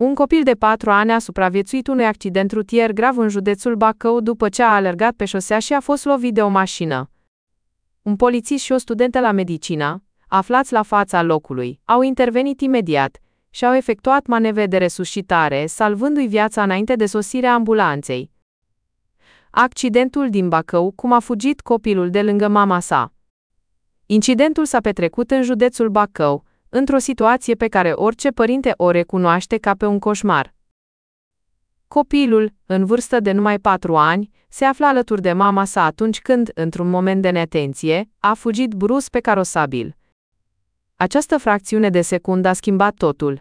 Un copil de 4 ani a supraviețuit unui accident rutier grav în județul Bacău după ce a alergat pe șosea și a fost lovit de o mașină. Un polițist și o studentă la medicină, aflați la fața locului, au intervenit imediat și au efectuat manevre de resuscitare, salvându-i viața înainte de sosirea ambulanței. Accidentul din Bacău, cum a fugit copilul de lângă mama sa. Incidentul s-a petrecut în județul Bacău, într-o situație pe care orice părinte o recunoaște ca pe un coșmar. Copilul, în vârstă de numai 4 ani, se afla alături de mama sa atunci când, într-un moment de neatenție, a fugit brusc pe carosabil. Această fracțiune de secundă a schimbat totul.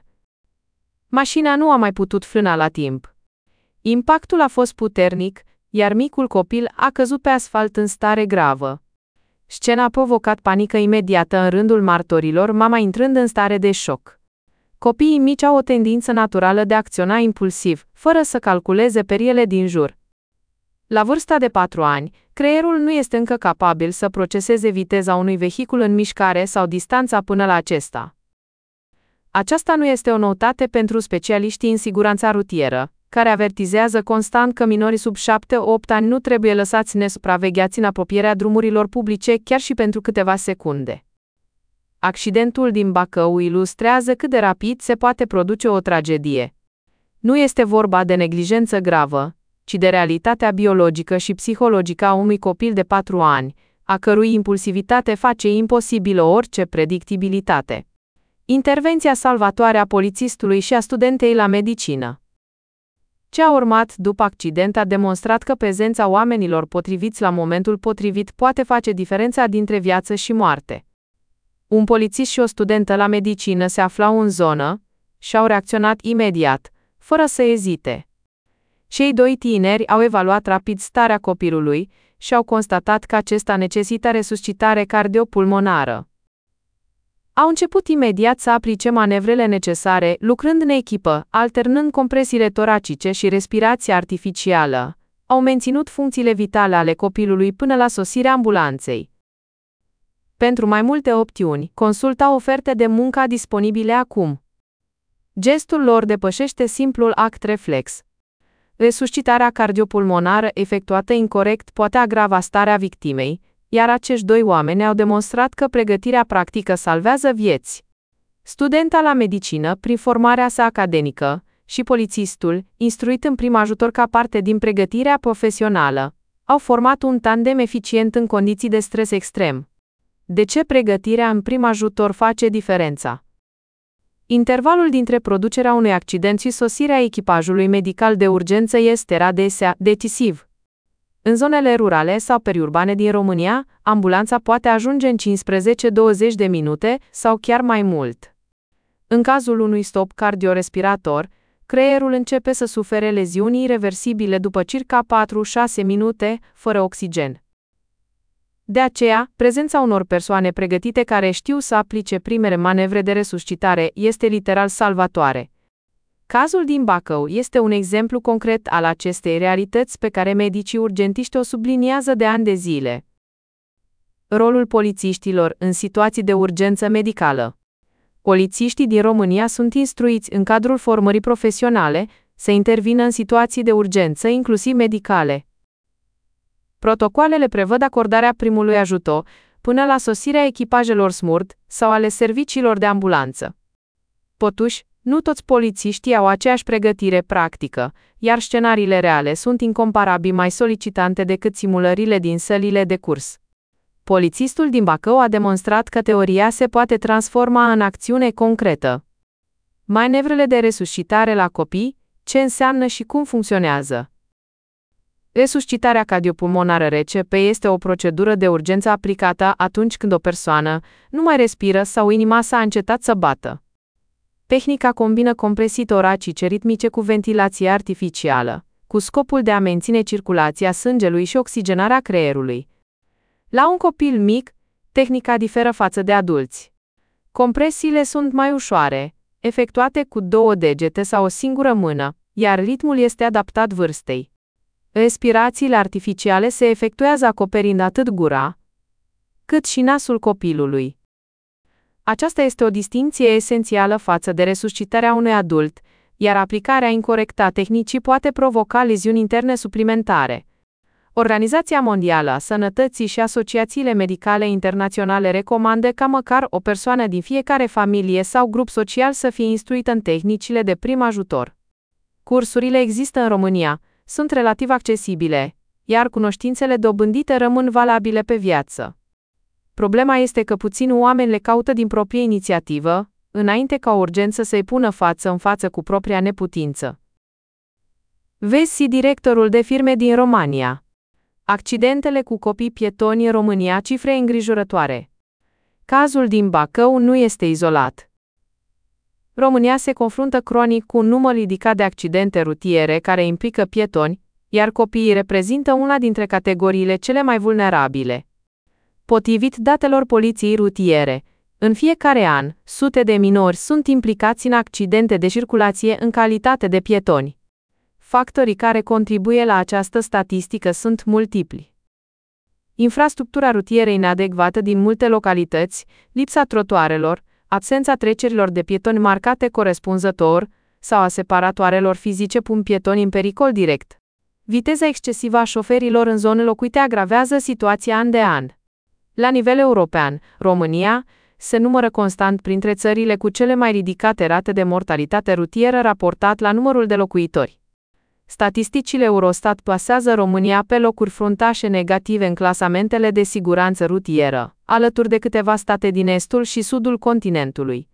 Mașina nu a mai putut frâna la timp. Impactul a fost puternic, iar micul copil a căzut pe asfalt în stare gravă. Scena a provocat panică imediată în rândul martorilor, mama intrând în stare de șoc. Copiii mici au o tendință naturală de a acționa impulsiv, fără să calculeze periele din jur. La vârsta de 4 ani, creierul nu este încă capabil să proceseze viteza unui vehicul în mișcare sau distanța până la acesta. Aceasta nu este o noutate pentru specialiștii în siguranța rutieră, care avertizează constant că minorii sub 7-8 ani nu trebuie lăsați nesupravegheați în apropierea drumurilor publice chiar și pentru câteva secunde. Accidentul din Bacău ilustrează cât de rapid se poate produce o tragedie. Nu este vorba de neglijență gravă, ci de realitatea biologică și psihologică a unui copil de 4 ani, a cărui impulsivitate face imposibilă orice predictibilitate. Intervenția salvatoare a polițistului și a studentei la medicină. Ce a urmat după accident a demonstrat că prezența oamenilor potriviți la momentul potrivit poate face diferența dintre viață și moarte. Un polițist și o studentă la medicină se aflau în zonă și au reacționat imediat, fără să ezite. Cei doi tineri au evaluat rapid starea copilului și au constatat că acesta necesită resuscitare cardiopulmonară. Au început imediat să aplice manevrele necesare, lucrând în echipă, alternând compresiile toracice și respirația artificială. Au menținut funcțiile vitale ale copilului până la sosirea ambulanței. Pentru mai multe opțiuni, consulta oferte de muncă disponibile acum. Gestul lor depășește simplul act reflex. Resuscitarea cardiopulmonară efectuată incorect poate agrava starea victimei, iar acești doi oameni au demonstrat că pregătirea practică salvează vieți. Studenta la medicină, prin formarea sa academică, și polițistul, instruit în prim ajutor ca parte din pregătirea profesională, au format un tandem eficient în condiții de stres extrem. De ce pregătirea în prim ajutor face diferența? Intervalul dintre producerea unui accident și sosirea echipajului medical de urgență este adesea decisiv. În zonele rurale sau periurbane din România, ambulanța poate ajunge în 15-20 de minute sau chiar mai mult. În cazul unui stop cardiorespirator, creierul începe să sufere leziuni ireversibile după circa 4-6 minute, fără oxigen. De aceea, prezența unor persoane pregătite care știu să aplice primele manevre de resuscitare este literal salvatoare. Cazul din Bacău este un exemplu concret al acestei realități pe care medicii urgentiști o subliniază de ani de zile. Rolul polițiștilor în situații de urgență medicală. Polițiștii din România sunt instruiți în cadrul formării profesionale să intervină în situații de urgență, inclusiv medicale. Protocoalele prevăd acordarea primului ajutor până la sosirea echipajelor SMURD sau ale serviciilor de ambulanță. Totuși, nu toți polițiștii au aceeași pregătire practică, iar scenariile reale sunt incomparabil mai solicitante decât simulările din sălile de curs. Polițistul din Bacău a demonstrat că teoria se poate transforma în acțiune concretă. Manevrele de resuscitare la copii, ce înseamnă și cum funcționează. Resuscitarea cardiopulmonară RCP este o procedură de urgență aplicată atunci când o persoană nu mai respiră sau inima sa a încetat să bată. Tehnica combină compresii toracice ritmice cu ventilație artificială, cu scopul de a menține circulația sângelui și oxigenarea creierului. La un copil mic, tehnica diferă față de adulți. Compresiile sunt mai ușoare, efectuate cu 2 degete sau o singură mână, iar ritmul este adaptat vârstei. Respirațiile artificiale se efectuează acoperind atât gura, cât și nasul copilului. Aceasta este o distincție esențială față de resuscitarea unui adult, iar aplicarea incorectă a tehnicii poate provoca leziuni interne suplimentare. Organizația Mondială a Sănătății și asociațiile medicale internaționale recomandă ca măcar o persoană din fiecare familie sau grup social să fie instruită în tehnicile de prim ajutor. Cursurile există în România, sunt relativ accesibile, iar cunoștințele dobândite rămân valabile pe viață. Problema este că puțini oameni le caută din proprie inițiativă, înainte ca o urgență să-i pună față în față cu propria neputință. Vezi directorul de firme din România. Accidentele cu copii pietoni în România, cifre îngrijorătoare. Cazul din Bacău nu este izolat. România se confruntă cronic cu un număr ridicat de accidente rutiere care implică pietoni, iar copiii reprezintă una dintre categoriile cele mai vulnerabile. Potrivit datelor poliției rutiere, în fiecare an, sute de minori sunt implicați în accidente de circulație în calitate de pietoni. Factorii care contribuie la această statistică sunt multipli. Infrastructura rutieră inadecvată din multe localități, lipsa trotuarelor, absența trecerilor de pietoni marcate corespunzător sau a separatoarelor fizice pun pietoni în pericol direct. Viteza excesivă a șoferilor în zone locuite agravează situația an de an. La nivel european, România se numără constant printre țările cu cele mai ridicate rate de mortalitate rutieră raportat la numărul de locuitori. Statisticile Eurostat plasează România pe locuri fruntașe negative în clasamentele de siguranță rutieră, alături de câteva state din estul și sudul continentului.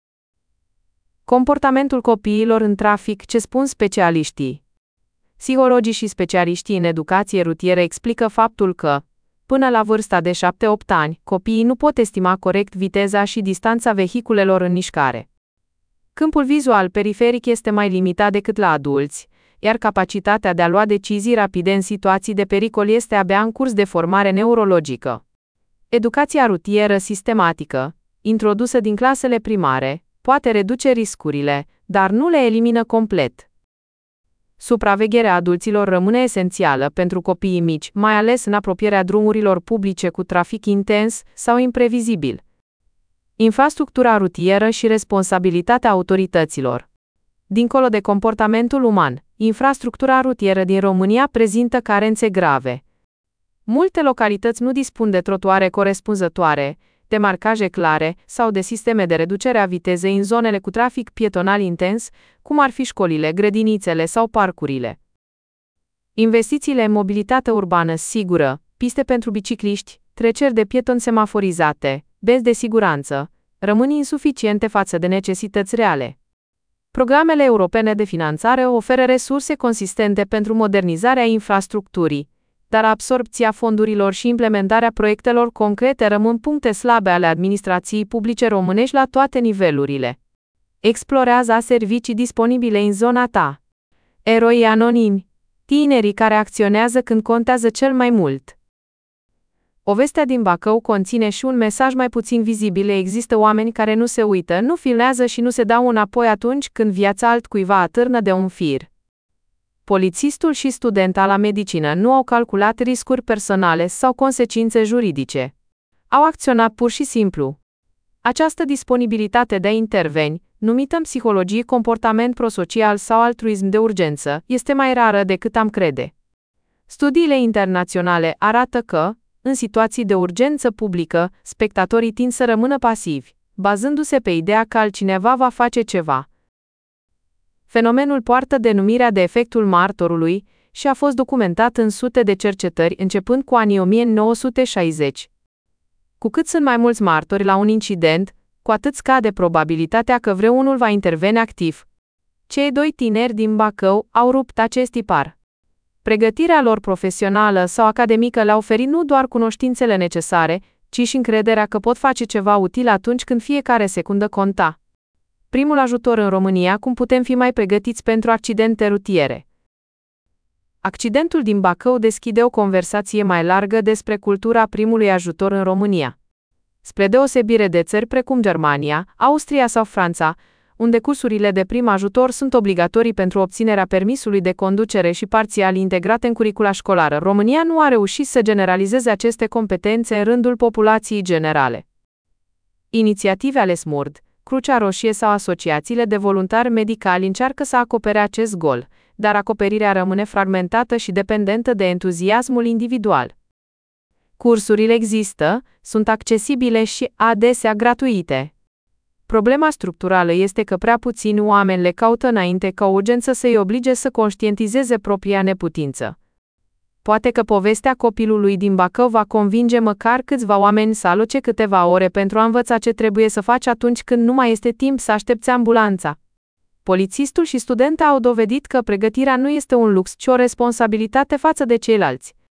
Comportamentul copiilor în trafic, ce spun specialiștii? Psihologii și specialiștii în educație rutieră explică faptul că, până la vârsta de 7-8 ani, copiii nu pot estima corect viteza și distanța vehiculelor în mișcare. Câmpul vizual periferic este mai limitat decât la adulți, iar capacitatea de a lua decizii rapide în situații de pericol este abia în curs de formare neurologică. Educația rutieră sistematică, introdusă din clasele primare, poate reduce riscurile, dar nu le elimină complet. Supravegherea adulților rămâne esențială pentru copiii mici, mai ales în apropierea drumurilor publice cu trafic intens sau imprevizibil. Infrastructura rutieră și responsabilitatea autorităților. Dincolo de comportamentul uman, infrastructura rutieră din România prezintă carențe grave. Multe localități nu dispun de trotuare corespunzătoare, de marcaje clare sau de sisteme de reducere a vitezei în zonele cu trafic pietonal intens, cum ar fi școlile, grădinițele sau parcurile. Investițiile în mobilitate urbană sigură, piste pentru bicicliști, treceri de pietoni semaforizate, benzi de siguranță, rămân insuficiente față de necesități reale. Programele europene de finanțare oferă resurse consistente pentru modernizarea infrastructurii, dar absorbția fondurilor și implementarea proiectelor concrete rămân puncte slabe ale administrației publice românești la toate nivelurile. Explorează servicii disponibile în zona ta. Eroi anonimi, tinerii care acționează când contează cel mai mult. Povestea din Bacău conține și un mesaj mai puțin vizibil. Există oameni care nu se uită, nu filmează și nu se dau înapoi atunci când viața altcuiva atârnă de un fir. Polițistul și studenta la medicină nu au calculat riscuri personale sau consecințe juridice. Au acționat pur și simplu. Această disponibilitate de a interveni, numită în psihologie comportament prosocial sau altruism de urgență, este mai rară decât am crede. Studiile internaționale arată că, în situații de urgență publică, spectatorii tind să rămână pasivi, bazându-se pe ideea că altcineva va face ceva. Fenomenul poartă denumirea de efectul martorului și a fost documentat în sute de cercetări începând cu anii 1960. Cu cât sunt mai mulți martori la un incident, cu atât scade probabilitatea că vreunul va interveni activ. Cei doi tineri din Bacău au rupt acest tipar. Pregătirea lor profesională sau academică le-a oferit nu doar cunoștințele necesare, ci și încrederea că pot face ceva util atunci când fiecare secundă conta. Primul ajutor în România: cum putem fi mai pregătiți pentru accidente rutiere? Accidentul din Bacău deschide o conversație mai largă despre cultura primului ajutor în România. Spre deosebire de țări precum Germania, Austria sau Franța, unde cursurile de prim ajutor sunt obligatorii pentru obținerea permisului de conducere și parțial integrate în curicula școlară, România nu a reușit să generalizeze aceste competențe în rândul populației generale. Inițiative ale SMURD, Crucea Roșie sau asociațiile de voluntari medicali încearcă să acopere acest gol, dar acoperirea rămâne fragmentată și dependentă de entuziasmul individual. Cursurile există, sunt accesibile și, adesea, gratuite. Problema structurală este că prea puțini oameni le caută înainte ca o urgență să-i oblige să conștientizeze propria neputință. Poate că povestea copilului din Bacău va convinge măcar câțiva oameni să aloce câteva ore pentru a învăța ce trebuie să faci atunci când nu mai este timp să aștepți ambulanța. Polițistul și studenta au dovedit că pregătirea nu este un lux, ci o responsabilitate față de ceilalți.